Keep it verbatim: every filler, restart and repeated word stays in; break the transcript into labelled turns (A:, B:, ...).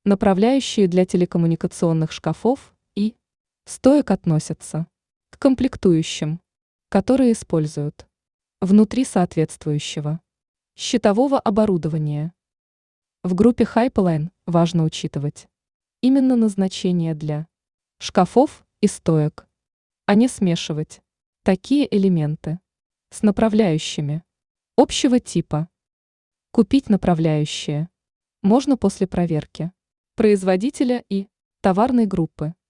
A: Направляющие для телекоммуникационных шкафов и стоек относятся к комплектующим, которые используют внутри соответствующего щитового оборудования. В группе Hyperline важно учитывать именно назначение для шкафов и стоек, а не смешивать такие элементы с направляющими общего типа. Купить направляющие можно после проверки производителя и товарной группы.